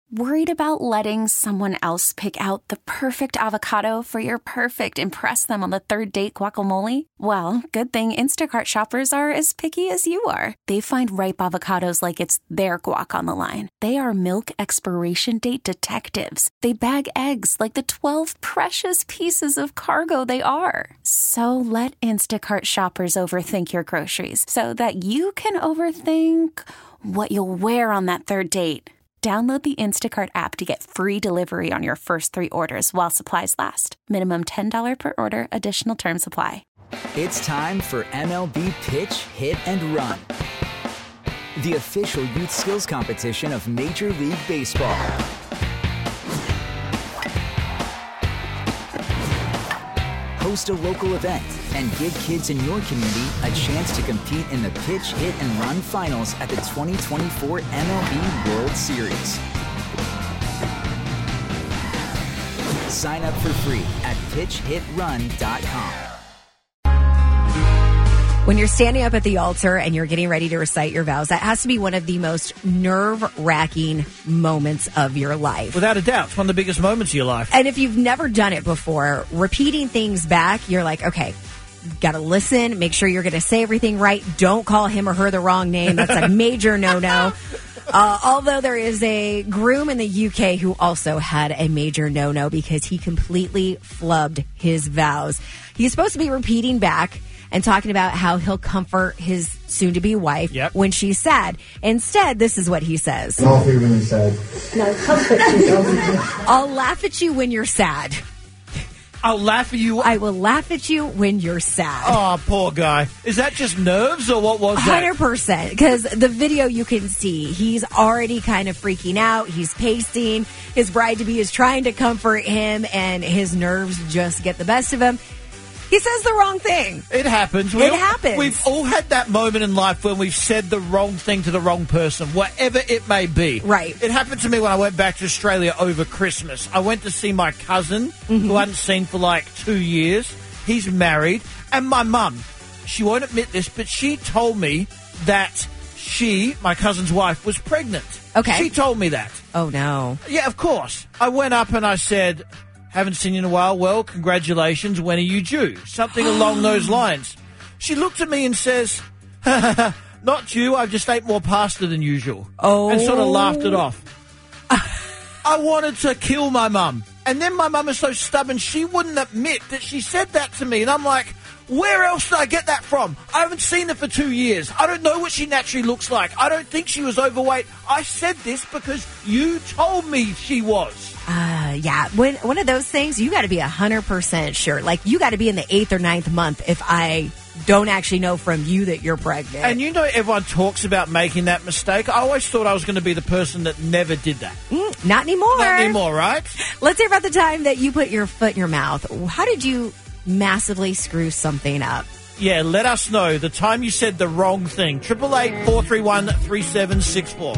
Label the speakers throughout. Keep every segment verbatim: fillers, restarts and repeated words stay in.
Speaker 1: Worried about letting someone else pick out the perfect avocado for your perfect impress them on the third date guacamole? Well, good thing Instacart shoppers are as picky as you are. They find ripe avocados like it's their guac on the line. They are milk expiration date detectives. They bag eggs like the twelve precious pieces of cargo they are. So let Instacart shoppers overthink your groceries so that you can overthink what you'll wear on that third date. Download the Instacart app to get free delivery on your first three orders while supplies last. Minimum ten dollars per order. Additional terms apply.
Speaker 2: It's time for M L B Pitch, Hit, and Run, the official youth skills competition of Major League Baseball. Host a local event and give kids in your community a chance to compete in the Pitch, Hit, and Run finals at the twenty twenty-four M L B World Series. Sign up for free at pitch hit run dot com.
Speaker 3: When you're standing up at the altar and you're getting ready to recite your vows, that has to be one of the most nerve-wracking moments of your life.
Speaker 4: Without a doubt. It's one of the biggest moments of your life.
Speaker 3: And if you've never done it before, repeating things back, you're like, okay, got to listen, make sure you're going to say everything right. Don't call him or her the wrong name. That's a major no-no. Uh, although there is a groom in the U K who also had a major no-no because he completely flubbed his vows. He's supposed to be repeating back and talking about how he'll comfort his soon-to-be wife
Speaker 4: yep.
Speaker 3: when she's sad. Instead, this is what he says.
Speaker 5: I'll be really sad.
Speaker 6: No, comfort you.
Speaker 3: I'll laugh at you when you're sad.
Speaker 4: I'll laugh at you.
Speaker 3: I will laugh at you when you're sad.
Speaker 4: Oh, poor guy. Is that just nerves or what was that?
Speaker 3: one hundred percent. Because the video you can see, he's already kind of freaking out. He's pacing. His bride-to-be is trying to comfort him, and his nerves just get the best of him. He says the wrong thing.
Speaker 4: It happens. We
Speaker 3: it
Speaker 4: all,
Speaker 3: happens.
Speaker 4: We've all had that moment in life when we've said the wrong thing to the wrong person, whatever it may be.
Speaker 3: Right.
Speaker 4: It happened to me when I went back to Australia over Christmas. I went to see my cousin, mm-hmm. who I hadn't seen for like two years. He's married. And my mum, she won't admit this, but she told me that she, my cousin's wife, was pregnant.
Speaker 3: Okay.
Speaker 4: She told me that.
Speaker 3: Oh, no.
Speaker 4: Yeah, of course. I went up and I said, haven't seen you in a while. Well, congratulations. When are you due? Something along those lines. She looked at me and says, not due. I've just ate more pasta than usual.
Speaker 3: Oh.
Speaker 4: And sort of laughed it off. I wanted to kill my mum. And then my mum is so stubborn, she wouldn't admit that she said that to me. And I'm like, where else did I get that from? I haven't seen her for two years. I don't know what she naturally looks like. I don't think she was overweight. I said this because you told me she was.
Speaker 3: Uh, yeah, when, one of those things, you got to be one hundred percent sure. Like, you got to be in the eighth or ninth month if I don't actually know from you that you're pregnant.
Speaker 4: And you know everyone talks about making that mistake. I always thought I was going to be the person that never did that.
Speaker 3: Mm, not anymore.
Speaker 4: Not anymore, right?
Speaker 3: Let's hear about the time that you put your foot in your mouth. How did you massively screw something up?
Speaker 4: Yeah, let us know the time you said the wrong thing. eight eight eight, four three one, three seven six four.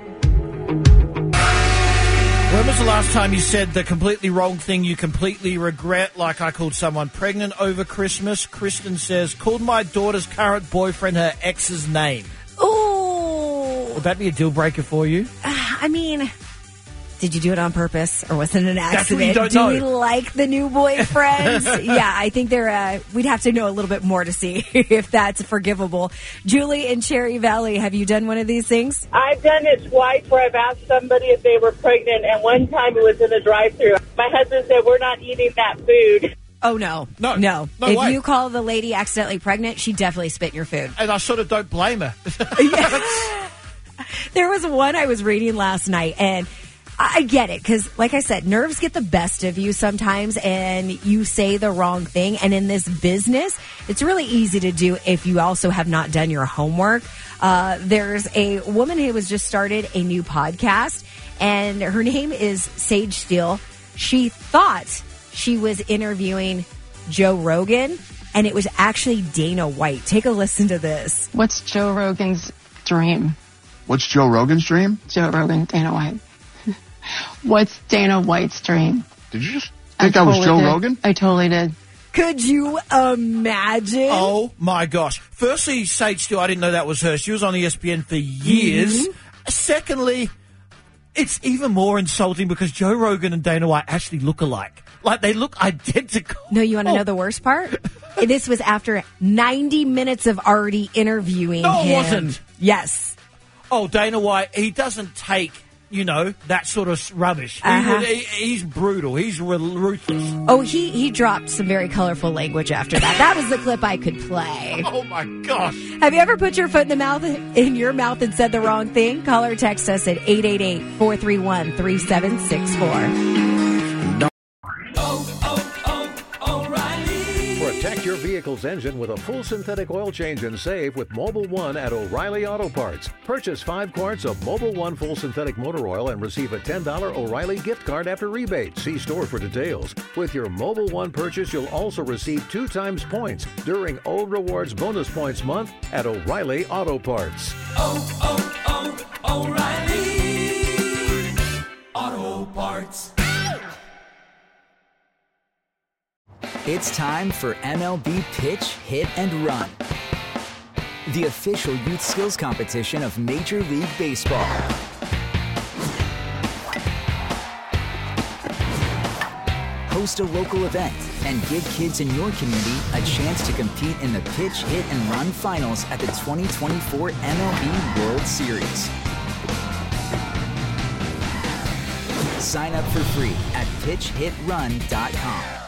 Speaker 4: When was the last time you said the completely wrong thing you completely regret, like I called someone pregnant over Christmas? Kristen says, called my daughter's current boyfriend her ex's name.
Speaker 3: Ooh.
Speaker 4: Would that be a deal breaker for you?
Speaker 3: Uh, I mean, did you do it on purpose or was it an accident?
Speaker 4: That's what you don't
Speaker 3: do
Speaker 4: know.
Speaker 3: we like the new boyfriends? Yeah, I think they're, uh, we'd have to know a little bit more to see if that's forgivable. Julie in Cherry Valley, have you done one of these things?
Speaker 7: I've done it twice where I've asked somebody if they were pregnant, and one time it was in a drive-thru. My husband said, we're not eating that food.
Speaker 3: Oh, no.
Speaker 4: No.
Speaker 3: No.
Speaker 4: no
Speaker 3: if
Speaker 4: way.
Speaker 3: you call the lady accidentally pregnant, she definitely spit in your food.
Speaker 4: And I sort of don't blame her.
Speaker 3: Yeah. There was one I was reading last night, and I get it, because like I said, nerves get the best of you sometimes, and you say the wrong thing. And in this business, it's really easy to do if you also have not done your homework. Uh, there's a woman who has just started a new podcast, and her name is Sage Steele. She thought she was interviewing Joe Rogan, and it was actually Dana White. Take a listen to this.
Speaker 8: What's Joe Rogan's dream?
Speaker 5: What's Joe Rogan's dream?
Speaker 8: Joe Rogan, Dana White. What's Dana White's dream?
Speaker 5: Did you just think I, I was
Speaker 8: totally
Speaker 5: Joe
Speaker 8: did.
Speaker 5: Rogan?
Speaker 8: I totally did.
Speaker 3: Could you imagine?
Speaker 4: Oh, my gosh. Firstly, Sage Steele, I didn't know that was her. She was on E S P N for years. Mm-hmm. Secondly, it's even more insulting because Joe Rogan and Dana White actually look alike. Like, they look identical.
Speaker 3: No, you want to
Speaker 4: Oh.
Speaker 3: know the worst part? This was after ninety minutes of already interviewing
Speaker 4: No, it
Speaker 3: him.
Speaker 4: wasn't.
Speaker 3: Yes.
Speaker 4: Oh, Dana White, he doesn't take, you know, that sort of rubbish. He
Speaker 3: Uh-huh.
Speaker 4: would- he, he's brutal. He's re- ruthless.
Speaker 3: Oh, he, he dropped some very colorful language after that. That was the clip I could play.
Speaker 4: Oh, my gosh.
Speaker 3: Have you ever put your foot in the mouth in your mouth and said the wrong thing? Call or text us at eight eight eight, four three one, three seven six four.
Speaker 6: Protect your vehicle's engine with a full synthetic oil change and save with Mobil one at O'Reilly Auto Parts. Purchase five quarts of Mobil one full synthetic motor oil and receive a ten dollars O'Reilly gift card after rebate. See store for details. With your Mobil one purchase, you'll also receive two times points during O Rewards Bonus Points Month at O'Reilly Auto Parts.
Speaker 9: Oh, oh, oh, O'Reilly Auto Parts.
Speaker 2: It's time for M L B Pitch, Hit, and Run, the official youth skills competition of Major League Baseball. Host a local event and give kids in your community a chance to compete in the Pitch, Hit, and Run finals at the twenty twenty-four M L B World Series. Sign up for free at pitch hit run dot com.